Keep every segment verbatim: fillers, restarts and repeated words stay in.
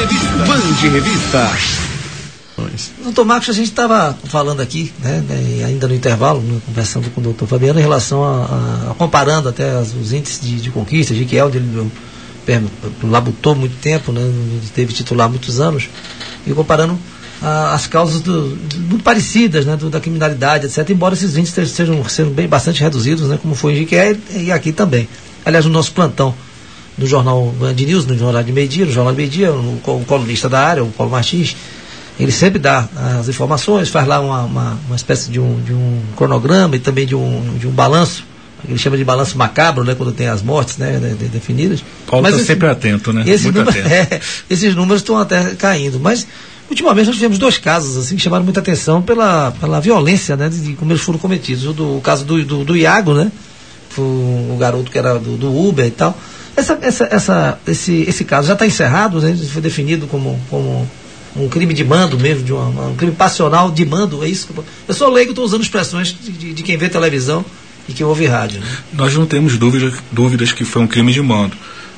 Revista. Band Revista. Doutor Marcos, a gente estava falando aqui, né, ainda no intervalo, né, conversando com o doutor Fabiano, em relação a, a comparando até as, os índices de, de conquista, de que onde ele labutou muito tempo, né, teve titular há muitos anos, e comparando a, as causas do, do, muito parecidas, né, do, da criminalidade, etcétera, embora esses índices sejam, sejam bem, bastante reduzidos, né, como foi em Jequié e aqui também. Aliás, no nosso plantão do jornal Band News, no jornal de meio-dia, no jornal de meio-dia, o, o colunista da área, o Paulo Martins, ele sempre dá as informações, faz lá uma, uma, uma espécie de um, de um cronograma e também de um, de um balanço, ele chama de balanço macabro, né, quando tem as mortes, né, de, de, definidas. Paulo está sempre atento, né? Esse Muito número, atento. É, esses números estão até caindo, mas ultimamente nós tivemos dois casos assim, que chamaram muita atenção pela, pela violência, né, de, de como eles foram cometidos. O, do, o caso do, do, do Iago, né, foi o garoto que era do, do Uber e tal. Essa, essa, essa, esse, esse caso já está encerrado, né, foi definido como... como um crime de mando mesmo, de uma, um crime passional de mando, é isso que eu, eu sou leigo, estou usando expressões de, de, de quem vê televisão e quem ouve rádio, né? Nós não temos dúvida, dúvidas que foi um crime de mando.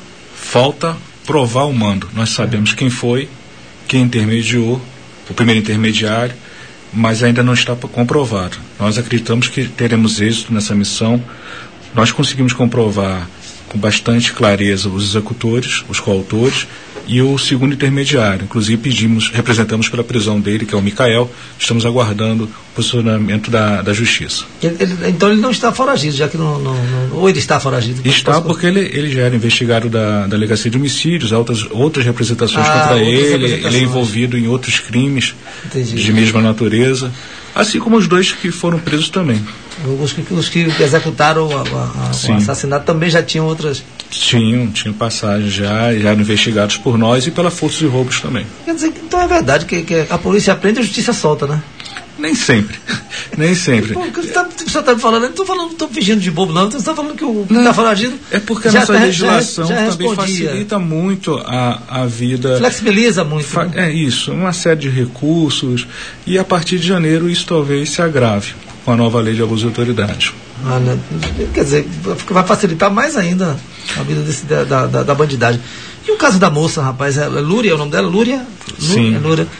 Falta provar o mando. Nós sabemos quem foi, quem intermediou, o primeiro intermediário, mas ainda não está comprovado. Nós acreditamos que teremos êxito nessa missão. Nós conseguimos comprovar com bastante clareza os executores, os coautores e o segundo intermediário. Inclusive pedimos, representamos pela prisão dele, que é o Micael. Estamos aguardando o posicionamento da, da justiça. Ele, ele, então ele não está foragido, já que não, não, não, ou ele está foragido? Está porque ele, ele já era investigado da, da delegacia de homicídios, outras, outras representações ah, contra outras ele, representações. Ele é envolvido em outros crimes. Entendi. De mesma natureza, assim como os dois que foram presos também. Os que, os que executaram o, a, a, o assassinato também já tinham outras... Tinham, tinham passagens já, já eram investigados por nós e pela Força de Roubos também. Quer dizer, então é verdade que, que a polícia prende e a justiça solta, né? Nem sempre, nem sempre. Pô, você está me falando, eu não estou falando, não estou fingindo de bobo não, você está falando que o que está foragido... É porque a nossa legislação já, já também facilita muito a, a vida... Flexibiliza muito. Fa- né? É isso, uma série de recursos, e a partir de janeiro isso talvez se agrave com a nova lei de abuso de autoridade. Ah, né? Quer dizer, vai facilitar mais ainda a vida desse, da, da, da bandidagem. E o caso da moça, rapaz, é Lúria, é o nome dela? Lúria? Sim. É Lúria.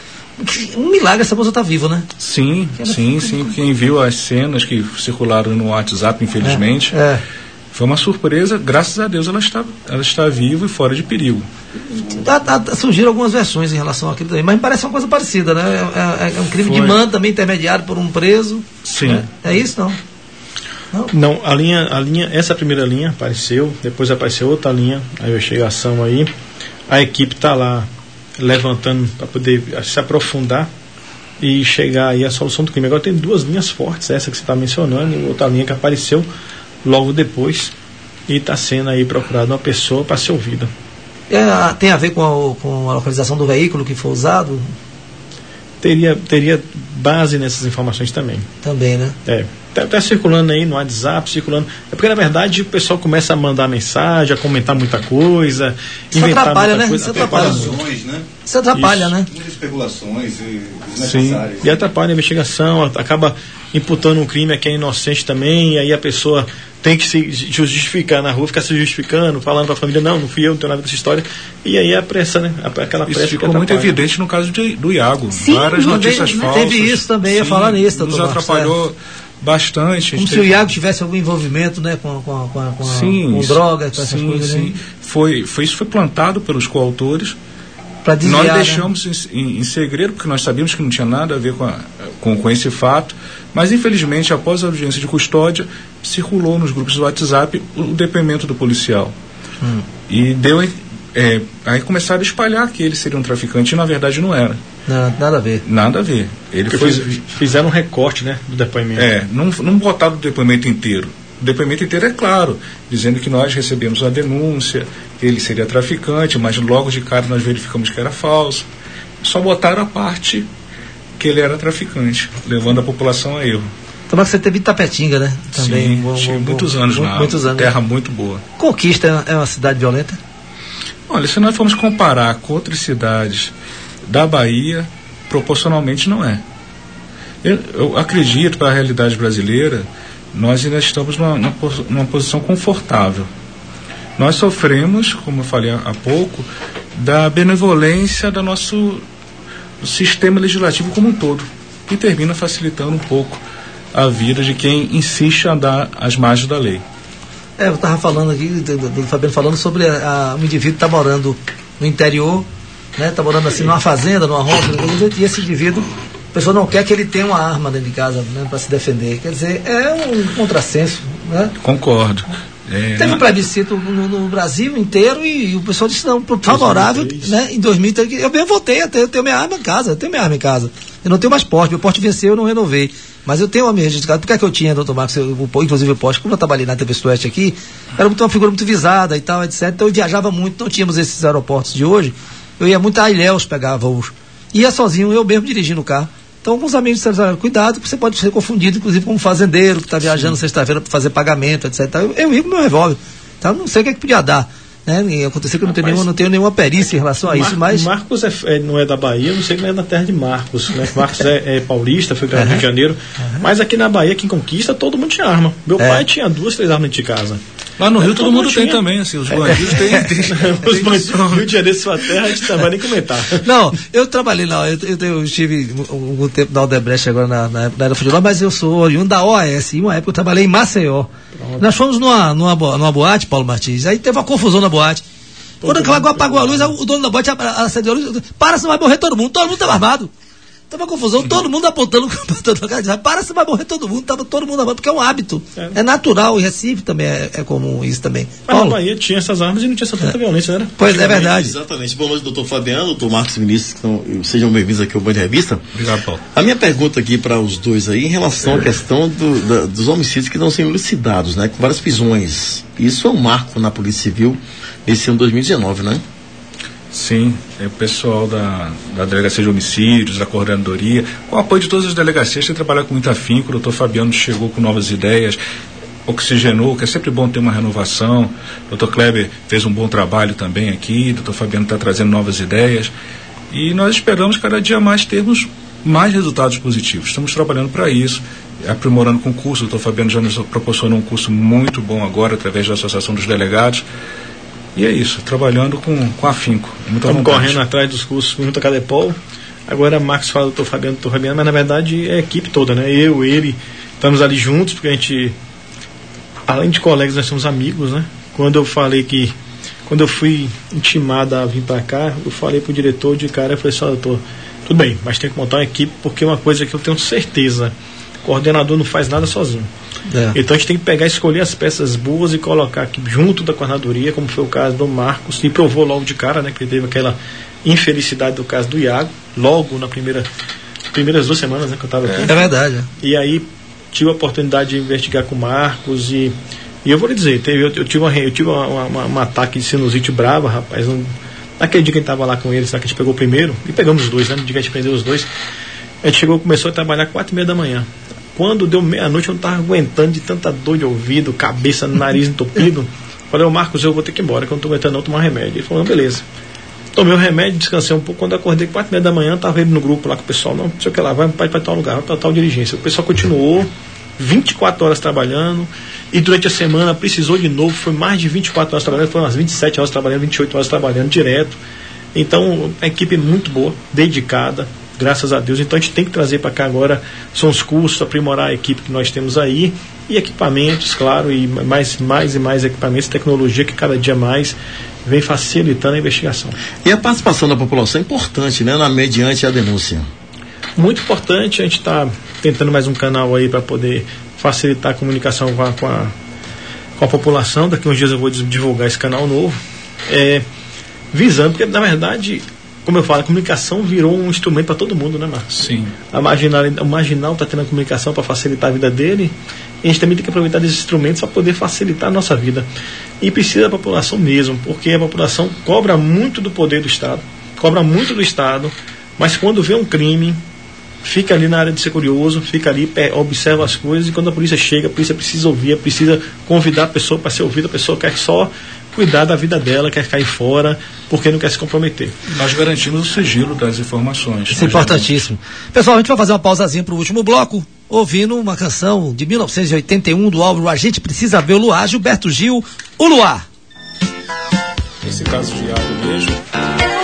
Um milagre essa moça tá viva, né? Sim, sim, sim. Quem viu as cenas que circularam no WhatsApp, infelizmente, é, é. foi uma surpresa. Graças a Deus ela está, ela está viva e fora de perigo. Ah, ah, surgiram algumas versões em relação àquilo também, mas me parece uma coisa parecida, né? É, é, é um crime foi. de mando também intermediado por um preso. Sim. Né? É isso, não? Não, não a, linha, a linha, essa primeira linha apareceu, depois apareceu outra linha, a investigação aí. A equipe está lá levantando para poder se aprofundar e chegar aí à solução do crime. Agora tem duas linhas fortes, essa que você está mencionando e outra linha que apareceu logo depois e está sendo aí procurada uma pessoa para ser ouvida. É, tem a ver com a, com a localização do veículo que foi usado? Teria, teria base nessas informações também. Também, né? É. Tá, tá circulando aí no WhatsApp, circulando. É porque, na verdade, o pessoal começa a mandar mensagem, a comentar muita coisa, isso inventar atrapalha, muita né? coisa. Isso atrapalha. Né? Isso atrapalha, isso. né? Muitas especulações e desnecessárias. Sim, e atrapalha a investigação, acaba imputando um crime a quem é inocente também, e aí a pessoa tem que se justificar na rua, ficar se justificando, falando para a família, não, não fui eu, não tenho nada com essa história, e aí a pressa, né? Aquela pressa. Isso ficou muito evidente no caso de, do Iago. Sim, várias notícias teve, falsas. Teve isso também, ia falar nisso. Nos atrapalhou bastante. Como se teve... o Iago tivesse algum envolvimento, né, com, com, com, com, sim, com drogas, com essas sim, coisas. Sim. Né? Foi, foi, isso foi plantado pelos coautores. Desviar, nós deixamos né? em, em segredo, porque nós sabíamos que não tinha nada a ver com, a, com, com esse fato, mas infelizmente após a audiência de custódia circulou nos grupos do WhatsApp o, o depoimento do policial hum. e deu é, aí começaram a espalhar que ele seria um traficante e na verdade não era. Não, nada a ver. Nada a ver. Ele foi, fiz, fizeram um recorte, né, do depoimento. É, não, não botaram o depoimento inteiro. O depoimento inteiro é claro, dizendo que nós recebemos uma denúncia, que ele seria traficante, mas logo de cara nós verificamos que era falso. Só botaram a parte que ele era traficante, levando a população a erro. Tomara que você teve Itapetinga, né? Também. Sim, bom, tive bom, muitos bom, anos bom, lá, muitos anos, terra né? muito boa. Conquista é uma cidade violenta? Olha, se nós formos comparar com outras cidades da Bahia, proporcionalmente não é. Eu, eu acredito, para a realidade brasileira, nós ainda estamos numa, numa, numa posição confortável. Nós sofremos, como eu falei há pouco, da benevolência do nosso do sistema legislativo como um todo, que termina facilitando um pouco a vida de quem insiste a andar às margens da lei. É, eu estava falando aqui, do, do Fabiano falando sobre a, a, um indivíduo que está morando no interior, né? Está morando assim numa fazenda, numa roça, e esse indivíduo, a pessoa não quer que ele tenha uma arma dentro de casa, né, para se defender. Quer dizer, é um contrassenso, né? Concordo. É, Teve um plebiscito no, no Brasil inteiro e, e o pessoal disse não, favorável, né? Em dois mil e três, eu mesmo votei, até eu tenho minha arma em casa, eu tenho minha arma em casa. Eu não tenho mais porte, meu porte venceu, eu não renovei. Mas eu tenho a minha registrada. Por que é que eu tinha, doutor Marcos, eu, inclusive o poste, como eu trabalhei na T V Sueste aqui, era muito, uma figura muito visada e tal, etcétera. Então eu viajava muito, não tínhamos esses aeroportos de hoje. Eu ia muito a Ilhéus pegar voos. Ia sozinho, eu mesmo dirigindo o carro. Então alguns amigos disseram, cuidado, você pode ser confundido, inclusive, com um fazendeiro que está viajando sexta-feira para fazer pagamento, etcétera. Eu, eu ia com meu revólver. Então não sei o que é que podia dar. Né? E aconteceu que eu não tenho, nenhuma, não tenho nenhuma perícia em relação a Mar- isso, mas... Marcos é, é, não é da Bahia, não sei que não é da terra de Marcos, né? Marcos é, é paulista, foi criado no Rio de Janeiro, uhum. Mas aqui na Bahia, quem conquista, todo mundo tinha arma. Meu é. pai tinha duas, três armas dentro de casa. Lá no Rio todo, todo mundo tinha. Tem também, assim, os bandidos têm... Os bandidos do Rio de Janeiro, sua terra, a gente não vai nem comentar. Não, eu trabalhei lá, eu, eu, eu estive algum tempo na Odebrecht agora na, na, na era futebol, mas eu sou oriundo da O A S, em uma época eu trabalhei em Maceió. Pronto. Nós fomos numa, numa, numa boate, Paulo Martins, aí teve uma confusão na boate. Quando aquela apagou a luz, o dono da boate acendeu a luz, para, senão vai morrer todo mundo, todo mundo estava armado. Tava uma confusão, todo mundo apontando, apontando para, senão vai morrer todo mundo, tava todo mundo armado, porque é um hábito. É, é natural, em Recife também é, é comum isso também. Mas Paulo? Na Bahia tinha essas armas e não tinha essa tanta é. violência, né? Pois é, verdade. Exatamente. Boa noite, doutor Fabiano, doutor Marcos Vinícius, que são, sejam bem-vindos aqui ao Band Revista. Obrigado, Paulo. A minha pergunta aqui para os dois aí, em relação à questão do, da, dos homicídios que não são elucidados, né? Com várias prisões. Isso é um marco na Polícia Civil nesse ano dois mil e dezenove, né? Sim, é o pessoal da, da Delegacia de Homicídios, da Coordenadoria, com o apoio de todas as delegacias, que trabalham com muito afinco. O doutor Fabiano chegou com novas ideias, oxigenou, que é sempre bom ter uma renovação. O doutor Kleber fez um bom trabalho também aqui, o doutor Fabiano está trazendo novas ideias. E nós esperamos cada dia mais termos mais resultados positivos. Estamos trabalhando para isso, aprimorando com o curso. O doutor Fabiano já nos proporcionou um curso muito bom agora, através da Associação dos Delegados. E é isso, trabalhando com, com afinco. Estamos correndo atrás dos cursos junto a Cadepol. Agora Marcos fala do doutor Fabiano, doutor Fabiano, mas na verdade é a equipe toda, né? Eu, ele, estamos ali juntos, porque a gente, além de colegas, nós somos amigos, né? Quando eu falei que, quando eu fui intimado a vir para cá, eu falei pro diretor de cara, eu falei assim, doutor, tudo bem, mas tem que montar uma equipe, porque é uma coisa que eu tenho certeza, o coordenador não faz nada sozinho. É. Então a gente tem que pegar, escolher as peças boas e colocar aqui junto da coordenadoria, como foi o caso do Marcos, e provou logo de cara, né, que ele teve aquela infelicidade do caso do Iago, logo na primeira primeiras duas semanas, né, que eu estava aqui. É verdade. E aí tive a oportunidade de investigar com o Marcos e, e eu vou lhe dizer, teve, eu, eu tive, uma, eu tive uma, uma, um ataque de sinusite brava, rapaz, um, naquele dia que a gente estava lá com eles, que a gente pegou o primeiro, e pegamos os dois, né, no dia que a gente prendeu os dois, a gente chegou, começou a trabalhar quatro e meia da manhã. Quando deu meia-noite, eu não estava aguentando de tanta dor de ouvido, cabeça, nariz entupido. Falei, ô Marcos, eu vou ter que ir embora, que eu não estou aguentando não tomar remédio. Ele falou, não, beleza. Tomei o remédio, descansei um pouco. Quando eu acordei quatro e meia da manhã, estava ele no grupo lá com o pessoal, não, não sei o que lá, vai para tal lugar, vai para tal diligência. O pessoal continuou vinte e quatro horas trabalhando, e durante a semana precisou de novo, foi mais de vinte e quatro horas trabalhando, foram umas vinte e sete horas trabalhando, vinte e oito horas trabalhando direto. Então, a equipe é muito boa, dedicada, graças a Deus. Então a gente tem que trazer para cá agora, são os cursos, aprimorar a equipe que nós temos aí, e equipamentos, claro, e mais, mais e mais equipamentos, tecnologia que cada dia mais vem facilitando a investigação. E a participação da população é importante, né, na mediante a denúncia? Muito importante, a gente está tentando mais um canal aí para poder facilitar a comunicação com a, com, a, com a população. Daqui uns dias eu vou divulgar esse canal novo, é, visando, porque na verdade, como eu falo, a comunicação virou um instrumento para todo mundo, né, Marcos? Sim. A marginal, o marginal está tendo a comunicação para facilitar a vida dele, e a gente também tem que aproveitar desses instrumentos para poder facilitar a nossa vida. E precisa da população mesmo, porque a população cobra muito do poder do Estado, cobra muito do Estado, mas quando vê um crime, fica ali na área de ser curioso, fica ali, observa as coisas, e quando a polícia chega, a polícia precisa ouvir, precisa convidar a pessoa para ser ouvida, a pessoa quer só cuidar da vida dela, quer cair fora, porque não quer se comprometer. Nós garantimos o sigilo das informações. Isso é importantíssimo. Pessoal, a gente vai fazer uma pausazinha para o último bloco, ouvindo uma canção de mil novecentos e oitenta e um do álbum A Gente Precisa Ver o Luar, Gilberto Gil, O Luar. Esse caso de água mesmo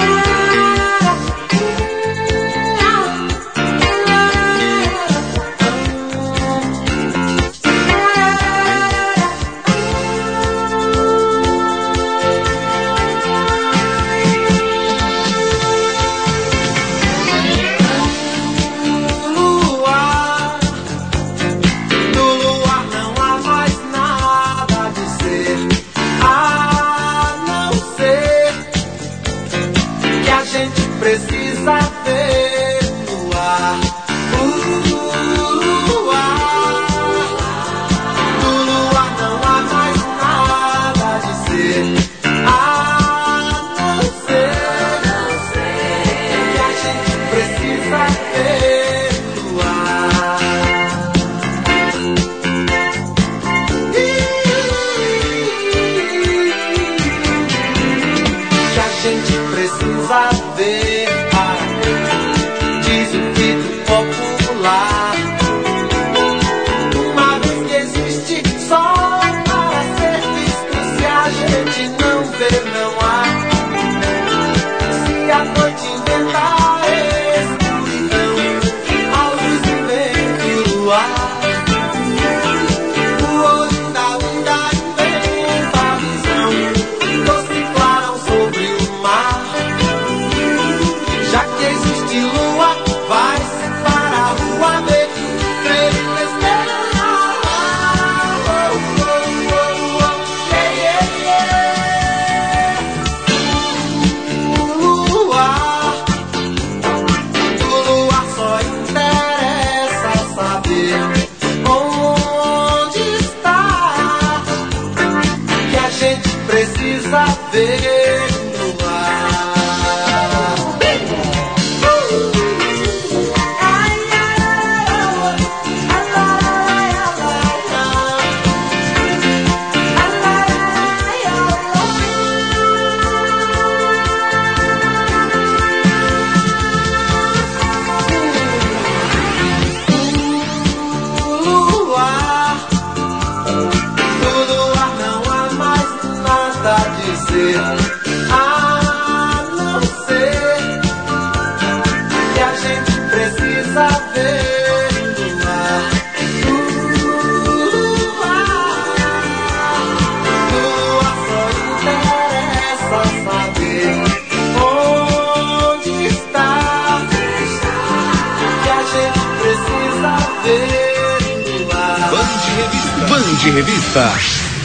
Band Revista.